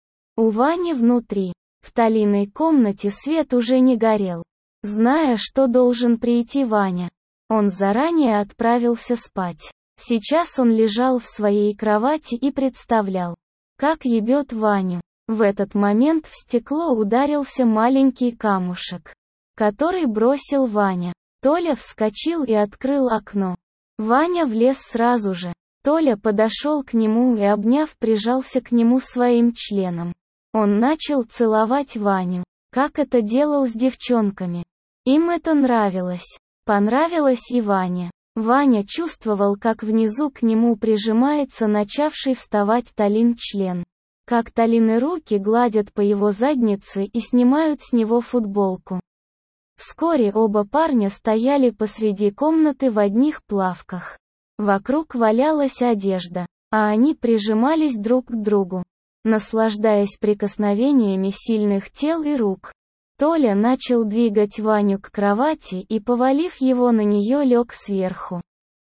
У Вани внутри, в Толиной комнате, свет уже не горел. Зная, что должен прийти Ваня, он заранее отправился спать. Сейчас он лежал в своей кровати и представлял, как ебет Ваню. В этот момент в стекло ударился маленький камушек, который бросил Ваня. Толя вскочил и открыл окно. Ваня влез сразу же. Толя подошел к нему и, обняв, прижался к нему своим членом. Он начал целовать Ваню, как это делал с девчонками. Им это нравилось. Понравилось и Ване. Ваня чувствовал, как внизу к нему прижимается начавший вставать Толин член. Как Толины руки гладят по его заднице и снимают с него футболку. Вскоре оба парня стояли посреди комнаты в одних плавках. Вокруг валялась одежда, а они прижимались друг к другу, наслаждаясь прикосновениями сильных тел и рук. Толя начал двигать Ваню к кровати и, повалив его на нее, лег сверху.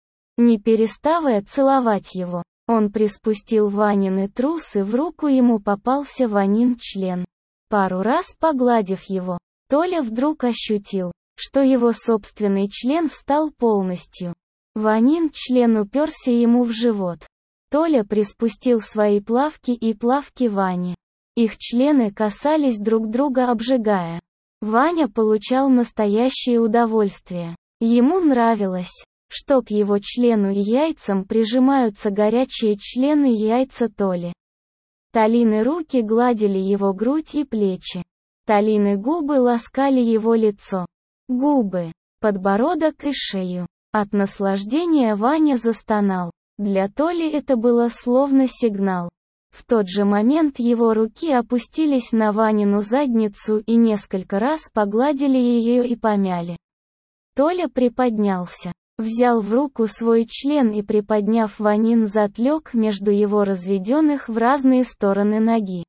Не переставая целовать его, он приспустил Ванины трусы, в руку ему попался Ванин член. Пару раз погладив его, Толя вдруг ощутил, что его собственный член встал полностью. Ванин член уперся ему в живот. Толя приспустил свои плавки и плавки Вани. Их члены касались друг друга, обжигая. Ваня получал настоящее удовольствие. Ему нравилось, что к его члену и яйцам прижимаются горячие члены и яйца Толи. Толины руки гладили его грудь и плечи. Толины губы ласкали его лицо, губы, подбородок и шею. От наслаждения Ваня застонал. Для Толи это было словно сигнал. В тот же момент его руки опустились на Ванину задницу и несколько раз погладили ее и помяли. Толя приподнялся, взял в руку свой член и, приподняв Ванин зад, лег между его разведенных в разные стороны ноги.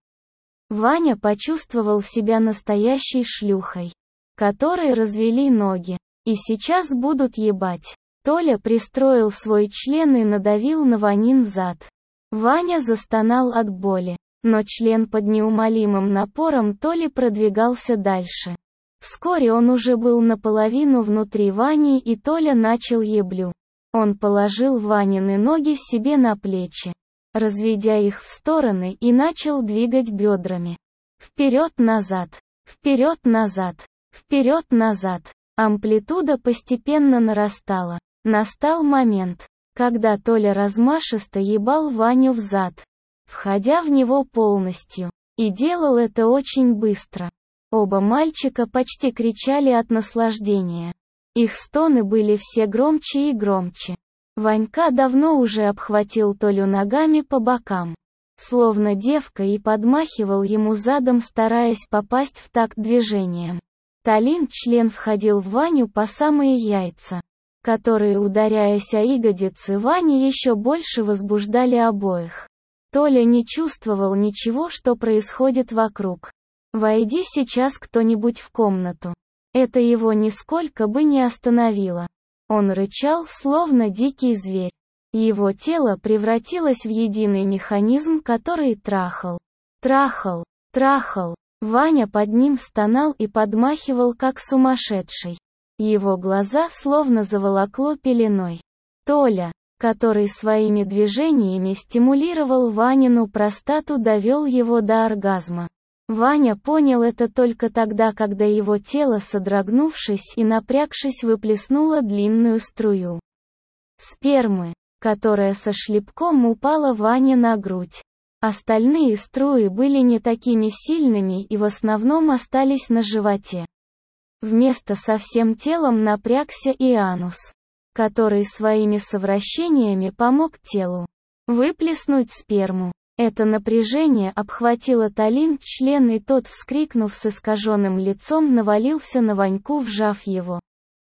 Ваня почувствовал себя настоящей шлюхой, которой развели ноги, и сейчас будут ебать. Толя пристроил свой член и надавил на Ванин зад. Ваня застонал от боли, но член под неумолимым напором Толи продвигался дальше. Вскоре он уже был наполовину внутри Вани, и Толя начал еблю. Он положил Ванины ноги себе на плечи, разведя их в стороны, и начал двигать бедрами. Вперед-назад, вперед-назад, вперед-назад. Амплитуда постепенно нарастала. Настал момент, когда Толя размашисто ебал Ваню взад, входя в него полностью. И делал это очень быстро. Оба мальчика почти кричали от наслаждения. Их стоны были все громче и громче. Ванька давно уже обхватил Толю ногами по бокам, словно девка, и подмахивал ему задом, стараясь попасть в такт движением. Толин член входил в Ваню по самые яйца, которые, ударяясь о ягодицы Вани, еще больше возбуждали обоих. Толя не чувствовал ничего, что происходит вокруг. Войди сейчас кто-нибудь в комнату. Это его нисколько бы не остановило. Он рычал, словно дикий зверь. Его тело превратилось в единый механизм, который трахал, трахал, трахал. Ваня под ним стонал и подмахивал, как сумасшедший. Его глаза словно заволокло пеленой. Толя, который своими движениями стимулировал Ванину простату, довел его до оргазма. Ваня понял это только тогда, когда его тело, содрогнувшись и напрягшись, выплеснуло длинную струю спермы, которая со шлепком упала Ване на грудь. Остальные струи были не такими сильными и в основном остались на животе. Вместо со всем телом напрягся и анус, который своими совращениями помог телу выплеснуть сперму. Это напряжение обхватило Толин член, и тот, вскрикнув с искаженным лицом, навалился на Ваньку, вжав его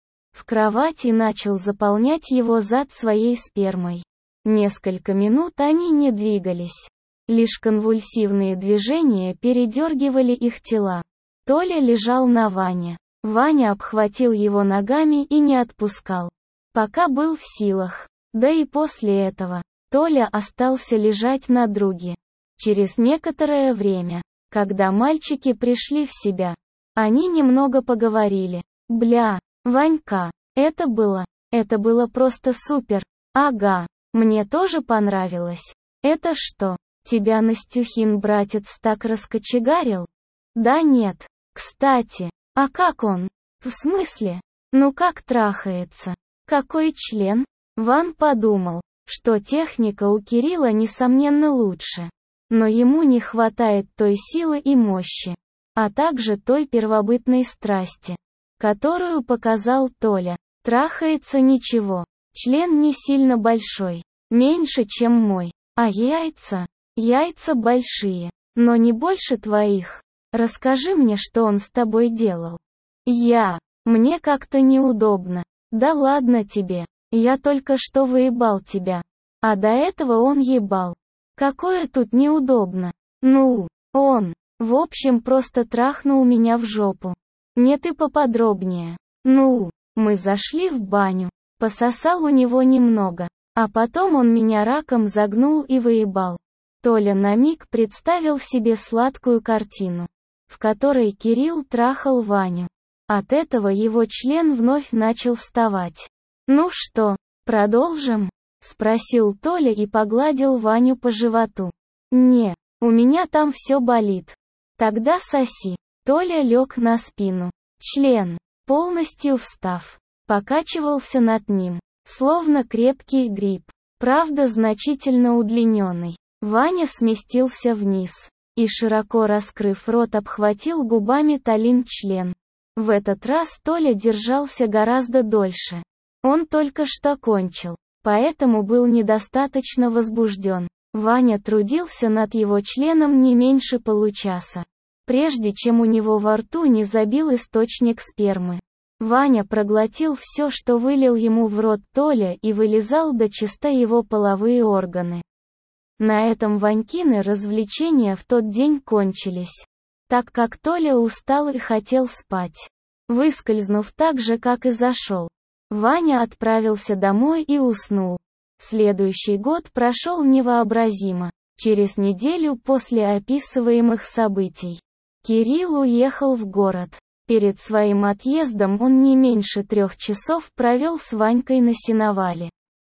в кровать, и начал заполнять его зад своей спермой. Несколько минут они не двигались. Лишь конвульсивные движения передергивали их тела. Толя лежал на Ване. Ваня обхватил его ногами и не отпускал, пока был в силах. Да и после этого Толя остался лежать на друге. Через некоторое время, когда мальчики пришли в себя, они немного поговорили. «Бля, Ванька, это было, это было просто супер. Ага, мне тоже понравилось. Это что, тебя Настюхин братец так раскочегарил?» «Да нет. Кстати, а как он? В смысле? Ну как трахается? Какой член?» Ван подумал, что техника у Кирилла несомненно лучше, но ему не хватает той силы и мощи, а также той первобытной страсти, которую показал Толя. Трахается ничего, член не сильно большой, меньше, чем мой, а яйца? Яйца большие, но не больше твоих. Расскажи мне, что он с тобой делал. Я. Мне как-то неудобно. Да ладно тебе. Я только что выебал тебя. А до этого он ебал. Какое тут неудобно? Ну, он, в общем, просто трахнул меня в жопу. Нет, и поподробнее. Ну, мы зашли в баню. Пососал у него немного. А потом он меня раком загнул и выебал. Толя на миг представил себе сладкую картину, в которой Кирилл трахал Ваню. От этого его член вновь начал вставать. «Ну что, продолжим?» — спросил Толя и погладил Ваню по животу. «Не, у меня там все болит». «Тогда соси». Толя лег на спину. Член, полностью встав, покачивался над ним, словно крепкий гриб, правда значительно удлиненный. Ваня сместился вниз и, широко раскрыв рот, обхватил губами Толин член. В этот раз Толя держался гораздо дольше. Он только что кончил, поэтому был недостаточно возбужден. Ваня трудился над его членом не меньше получаса, прежде чем у него во рту не забил источник спермы. Ваня проглотил все, что вылил ему в рот Толя, и вылизал дочисто его половые органы. На этом Ванькины развлечения в тот день кончились, так как Толя устал и хотел спать. Выскользнув так же, как и зашел, Ваня отправился домой и уснул. Следующий год прошел невообразимо. Через неделю после описываемых событий Кирилл уехал в город. Перед своим отъездом он не меньше трех часов провел с Ванькой на сеновале.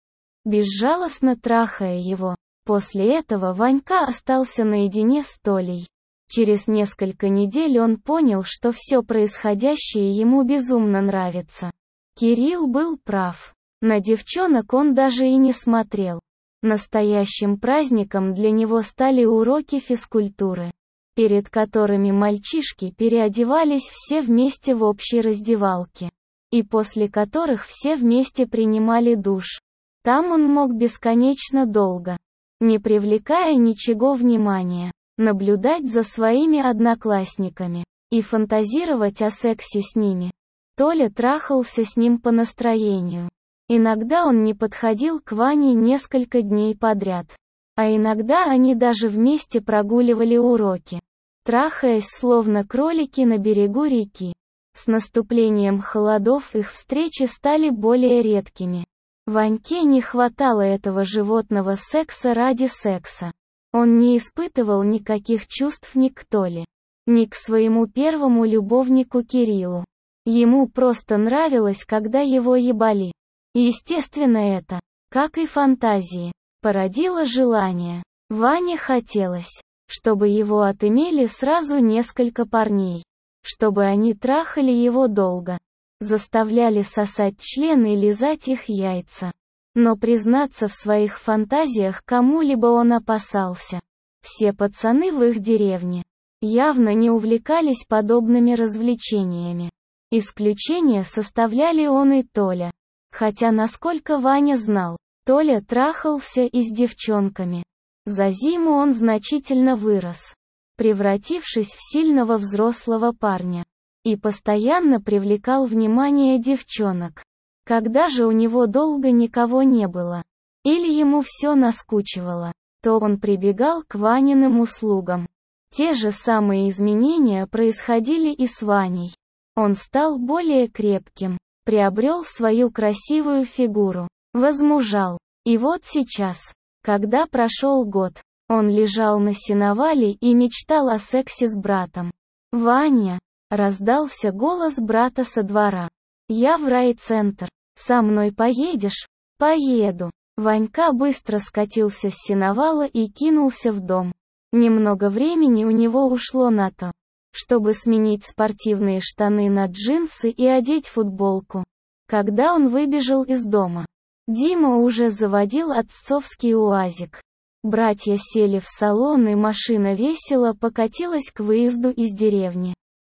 безжалостно трахая его. После этого Ванька остался наедине с Толей. Через несколько недель он понял, что все происходящее ему безумно нравится. Кирилл был прав. На девчонок он даже и не смотрел. Настоящим праздником для него стали уроки физкультуры, перед которыми мальчишки переодевались все вместе в общей раздевалке, и после которых все вместе принимали душ. Там он мог бесконечно долго, не привлекая ничего внимания, наблюдать за своими одноклассниками и фантазировать о сексе с ними. Толя трахался с ним по настроению. Иногда он не подходил к Ване несколько дней подряд, а иногда они даже вместе прогуливали уроки, трахаясь словно кролики на берегу реки. С наступлением холодов их встречи стали более редкими. Ваньке не хватало этого животного секса ради секса. Он не испытывал никаких чувств ни к Толе, ни к своему первому любовнику Кириллу. Ему просто нравилось, когда его ебали. Естественно, это, как и фантазии, породило желание. Ване хотелось, чтобы его отымели сразу несколько парней, чтобы они трахали его долго, заставляли сосать члены и лизать их яйца. Но признаться в своих фантазиях кому-либо он опасался. Все пацаны в их деревне явно не увлекались подобными развлечениями. Исключение составляли он и Толя. Хотя, насколько Ваня знал, Толя трахался и с девчонками. За зиму он значительно вырос, превратившись в сильного взрослого парня, и постоянно привлекал внимание девчонок. Когда же у него долго никого не было, или ему все наскучивало, то он прибегал к Ваниным услугам. Те же самые изменения происходили и с Ваней. Он стал более крепким, приобрел свою красивую фигуру, возмужал. И вот сейчас, когда прошел год, он лежал на сеновале и мечтал о сексе с братом. «Ваня!» — раздался голос брата со двора. «Я в райцентр. Со мной поедешь?» «Поеду». Ванька быстро скатился с сеновала и кинулся в дом. Немного времени у него ушло на то, чтобы сменить спортивные штаны на джинсы и одеть футболку. Когда он выбежал из дома, Дима уже заводил отцовский УАЗик. Братья сели в салон, и машина весело покатилась к выезду из деревни.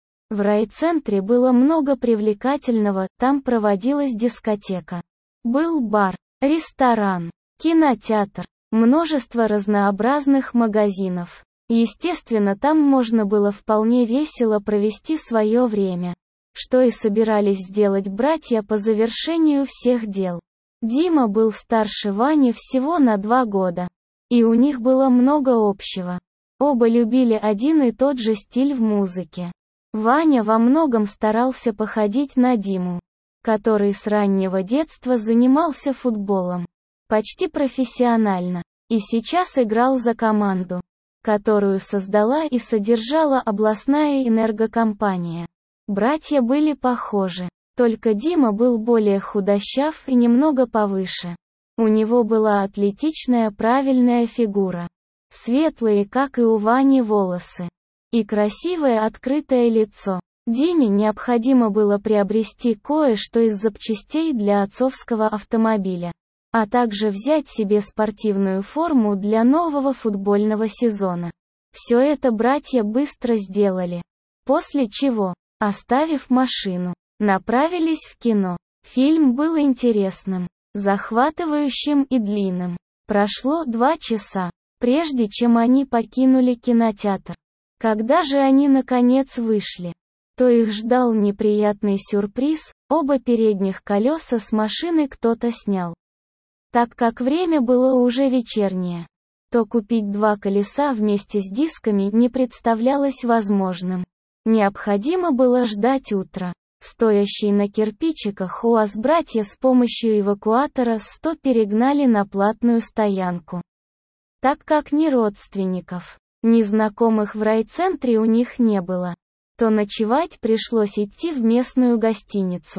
В райцентре было много привлекательного, там проводилась дискотека. Был бар, ресторан, кинотеатр, множество разнообразных магазинов. Естественно, там можно было вполне весело провести свое время, что и собирались сделать братья по завершению всех дел. Дима был старше Вани всего на два года, и у них было много общего. Оба любили один и тот же стиль в музыке. Ваня во многом старался походить на Диму, который с раннего детства занимался футболом, почти профессионально, и сейчас играл за команду, которую создала и содержала областная энергокомпания. Братья были похожи, только Дима был более худощав и немного повыше. У него была атлетичная правильная фигура, светлые, как и у Вани, волосы, и красивое открытое лицо. Диме необходимо было приобрести кое-что из запчастей для отцовского автомобиля, а также взять себе спортивную форму для нового футбольного сезона. Все это братья быстро сделали, после чего, оставив машину, направились в кино. Фильм был интересным, захватывающим и длинным. Прошло два часа, прежде чем они покинули кинотеатр. Когда же они наконец вышли, то их ждал неприятный сюрприз: оба передних колеса с машины кто-то снял. Так как время было уже вечернее, то купить два колеса вместе с дисками не представлялось возможным. Необходимо было ждать утра. Стоящий на кирпичиках УАЗ братья с помощью эвакуатора сто перегнали на платную стоянку. Так как ни родственников, ни знакомых в райцентре у них не было, то ночевать пришлось идти в местную гостиницу.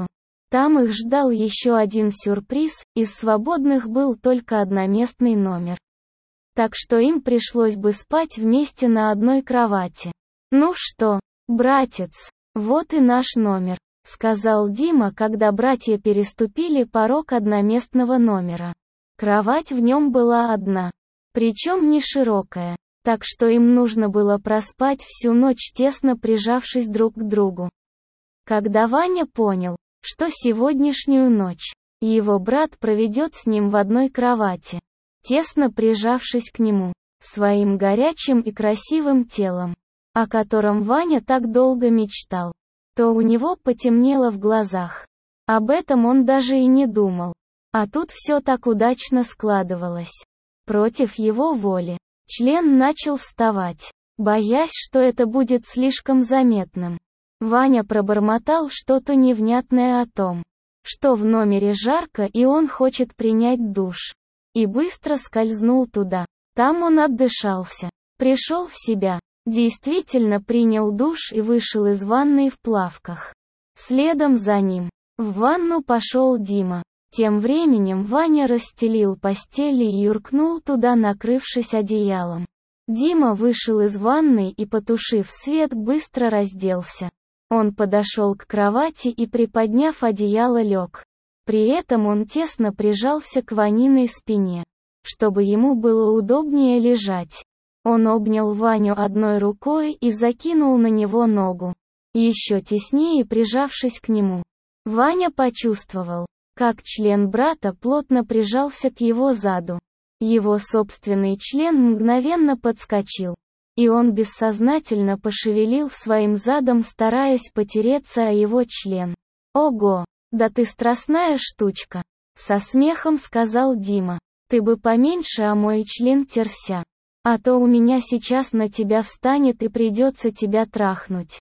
Там их ждал еще один сюрприз, из свободных был только одноместный номер. Так что им пришлось бы спать вместе на одной кровати. «Ну что, братец, вот и наш номер», — сказал Дима, когда братья переступили порог одноместного номера. Кровать в нем была одна, причем не широкая, так что им нужно было проспать всю ночь, тесно прижавшись друг к другу. Когда Ваня понял, что сегодняшнюю ночь его брат проведет с ним в одной кровати, тесно прижавшись к нему, своим горячим и красивым телом, о котором Ваня так долго мечтал, то у него потемнело в глазах. Об этом он даже и не думал. А тут все так удачно складывалось. Против его воли, член начал вставать, боясь, что это будет слишком заметным. Ваня пробормотал что-то невнятное о том, что в номере жарко и он хочет принять душ. И быстро скользнул туда. Там он отдышался, пришел в себя, действительно принял душ и вышел из ванной в плавках. Следом за ним в ванну пошел Дима. Тем временем Ваня расстелил постель и юркнул туда, накрывшись одеялом. Дима вышел из ванной и, потушив свет, быстро разделся. Он подошел к кровати и, приподняв одеяло, лег. При этом он тесно прижался к Ваниной спине, чтобы ему было удобнее лежать. Он обнял Ваню одной рукой и закинул на него ногу, еще теснее прижавшись к нему. Ваня почувствовал, как член брата плотно прижался к его заду. Его собственный член мгновенно подскочил, и он бессознательно пошевелил своим задом, стараясь потереться о его член. «Ого, да ты страстная штучка!» — со смехом сказал Дима. «Ты бы поменьше о мой член терся, а то у меня сейчас на тебя встанет и придется тебя трахнуть.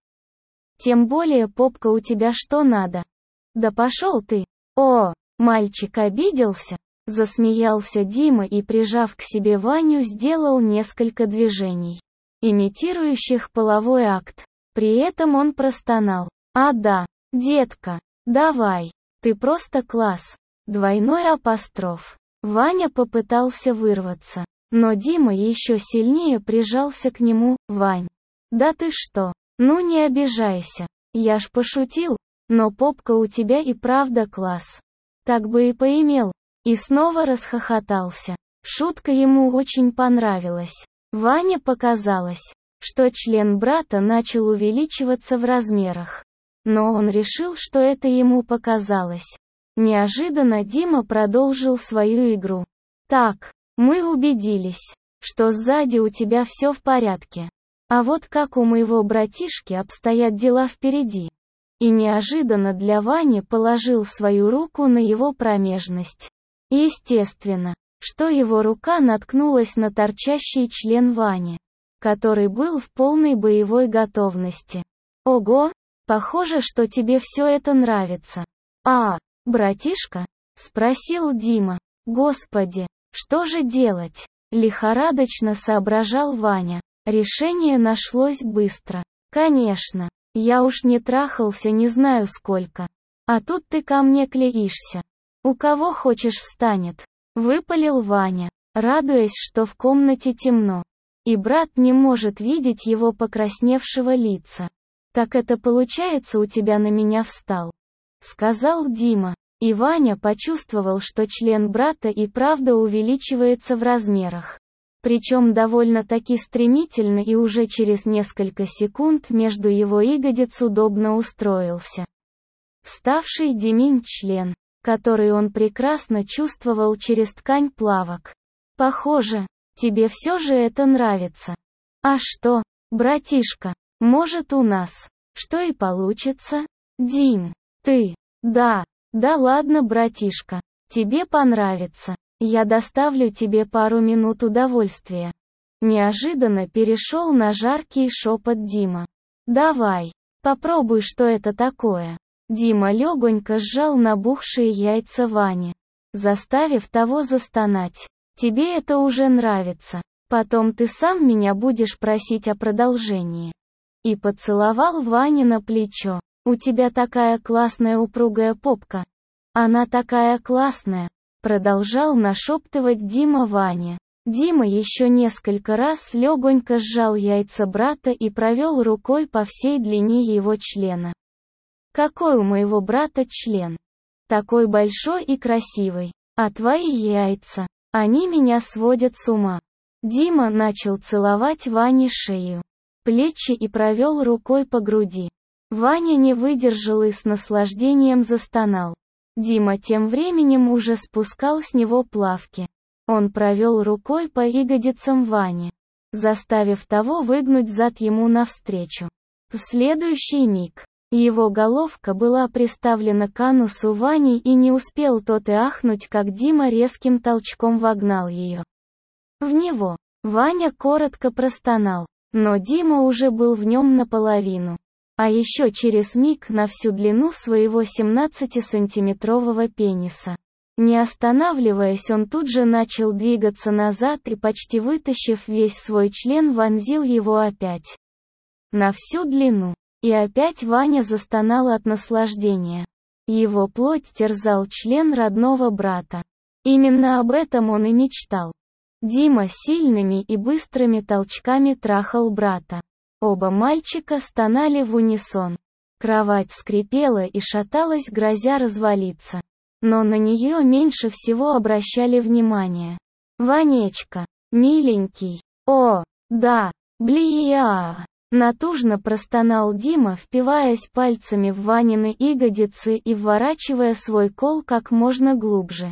Тем более попка у тебя что надо. Да пошел ты!» «О, мальчик обиделся?» — засмеялся Дима и, прижав к себе Ваню, сделал несколько движений, имитирующих половой акт. При этом он простонал: «А да, детка, давай, ты просто класс!» Двойной апостроф. Ваня попытался вырваться, но Дима еще сильнее прижался к нему. «Вань, да ты что? Ну не обижайся, я ж пошутил, но попка у тебя и правда класс. Так бы и поимел». И снова расхохотался. Шутка ему очень понравилась. Ване показалось, что член брата начал увеличиваться в размерах. Но он решил, что это ему показалось. Неожиданно Дима продолжил свою игру. «Так, мы убедились, что сзади у тебя все в порядке. А вот как у моего братишки обстоят дела впереди». И неожиданно для Вани положил свою руку на его промежность. Естественно, что его рука наткнулась на торчащий член Вани, который был в полной боевой готовности. «Ого, похоже, что тебе все это нравится». «А, братишка?» — спросил Дима. «Господи, что же делать?» — лихорадочно соображал Ваня. Решение нашлось быстро. «Конечно, я уж не трахался не знаю сколько. А тут ты ко мне клеишься. У кого хочешь встанет», — выпалил Ваня, радуясь, что в комнате темно, и брат не может видеть его покрасневшего лица. «Так это получается, у тебя на меня встал», — сказал Дима, и Ваня почувствовал, что член брата и правда увеличивается в размерах. Причем довольно-таки стремительно, и уже через несколько секунд между его ягодиц удобно устроился вставший Димин член, который он прекрасно чувствовал через ткань плавок. «Похоже, тебе все же это нравится. А что, братишка, может у нас, что и получится? Дим, ты, да, да ладно, братишка, тебе понравится. Я доставлю тебе пару минут удовольствия». Неожиданно перешел на жаркий шепот Дима. «Давай, попробуй, что это такое». Дима легонько сжал набухшие яйца Вани, заставив того застонать. «Тебе это уже нравится. Потом ты сам меня будешь просить о продолжении». И поцеловал Вани на плечо. У тебя такая классная упругая попка. Она такая классная, продолжал нашептывать Дима Ване. Дима еще несколько раз легонько сжал яйца брата и провел рукой по всей длине его члена. Какой у моего брата член? Такой большой и красивый. А твои яйца, они меня сводят с ума. Дима начал целовать Ване шею, плечи и провел рукой по груди. Ваня не выдержал и с наслаждением застонал. Дима тем временем уже спускал с него плавки. Он провел рукой по ягодицам Вани, заставив того выгнуть зад ему навстречу. В следующий миг его головка была приставлена к анусу Вани, и не успел тот и ахнуть, как Дима резким толчком вогнал ее в него. Ваня коротко простонал, но Дима уже был в нем наполовину. А еще через миг на всю длину своего семнадцатисантиметрового пениса. Не останавливаясь, он тут же начал двигаться назад и, почти вытащив весь свой член, вонзил его опять на всю длину. И опять Ваня застонал от наслаждения. Его плоть терзал член родного брата. Именно об этом он и мечтал. Дима сильными и быстрыми толчками трахал брата. Оба мальчика стонали в унисон. Кровать скрипела и шаталась, грозя развалиться. Но на нее меньше всего обращали внимание. «Ванечка, миленький, о, да, бля!» Натужно простонал Дима, впиваясь пальцами в Ванины ягодицы и вворачивая свой кол как можно глубже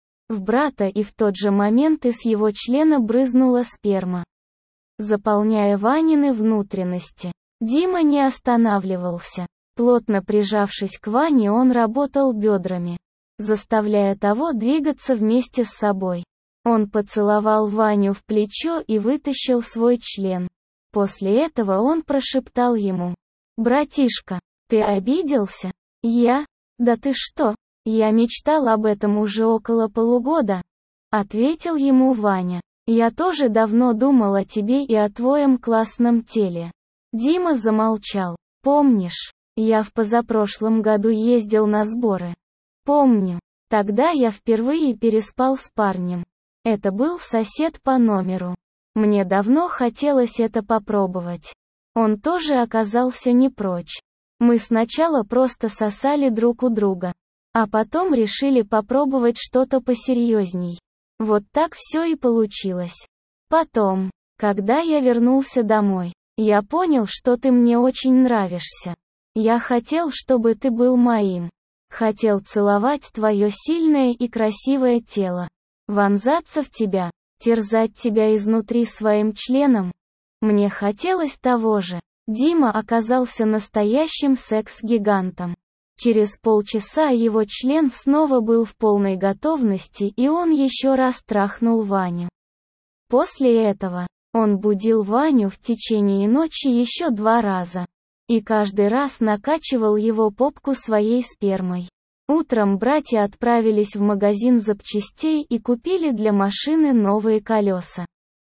в брата, и в тот же момент из его члена брызнула сперма, заполняя Ванины внутренности. Дима не останавливался. Плотно прижавшись к Ване, он работал бедрами, заставляя того двигаться вместе с собой. Он поцеловал Ваню в плечо и вытащил свой член. После этого он прошептал ему: «Братишка, ты обиделся?» «Я? Да ты что? Я мечтал об этом уже около полугода», — ответил ему Ваня. «Я тоже давно думал о тебе и о твоем классном теле». Дима замолчал. «Помнишь, я в позапрошлом году ездил на сборы?» «Помню. Тогда я впервые переспал с парнем. Это был сосед по номеру. Мне давно хотелось это попробовать. Он тоже оказался не прочь. Мы сначала просто сосали друг у друга, а потом решили попробовать что-то посерьезней. Вот так все и получилось. Потом, когда я вернулся домой, я понял, что ты мне очень нравишься. Я хотел, чтобы ты был моим. Хотел целовать твое сильное и красивое тело, вонзаться в тебя, терзать тебя изнутри своим членом. Мне хотелось того же. Дима оказался настоящим секс-гигантом. Через полчаса его член снова был в полной готовности, и он еще раз трахнул Ваню. После этого он будил Ваню в течение ночи еще два раза. И каждый раз накачивал его попку своей спермой. Утром братья отправились в магазин запчастей и купили для машины новые колеса.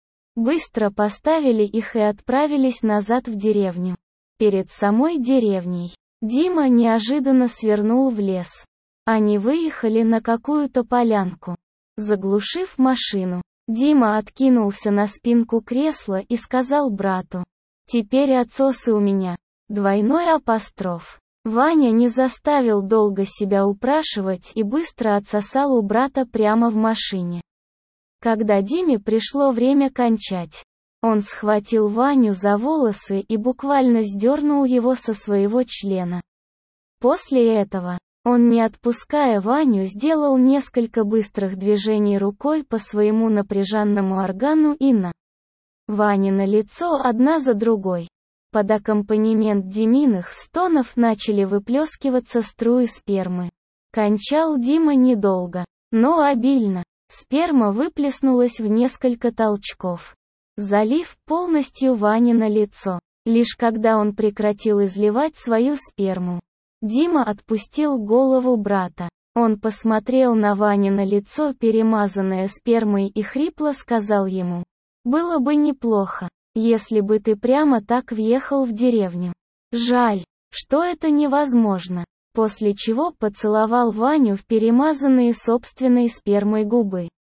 Быстро поставили их и отправились назад в деревню. Перед самой деревней Дима неожиданно свернул в лес. Они выехали на какую-то полянку. Заглушив машину, Дима откинулся на спинку кресла и сказал брату: «Теперь отсосы у меня». Двойной апостроф. Ваня не заставил долго себя упрашивать и быстро отсосал у брата прямо в машине. Когда Диме пришло время кончать, он схватил Ваню за волосы и буквально сдернул его со своего члена. После этого он, не отпуская Ваню, сделал несколько быстрых движений рукой по своему напряженному органу и на Ванино лицо одна за другой. Под аккомпанемент Диминых стонов начали выплескиваться струи спермы. Кончал Дима недолго, но обильно. Сперма выплеснулась в несколько толчков, залив полностью Ванино лицо. Лишь когда он прекратил изливать свою сперму, Дима отпустил голову брата. Он посмотрел на Ванино лицо, перемазанное спермой, и хрипло сказал ему: «Было бы неплохо, если бы ты прямо так въехал в деревню. Жаль, что это невозможно, после чего поцеловал Ваню в перемазанные собственной спермой губы.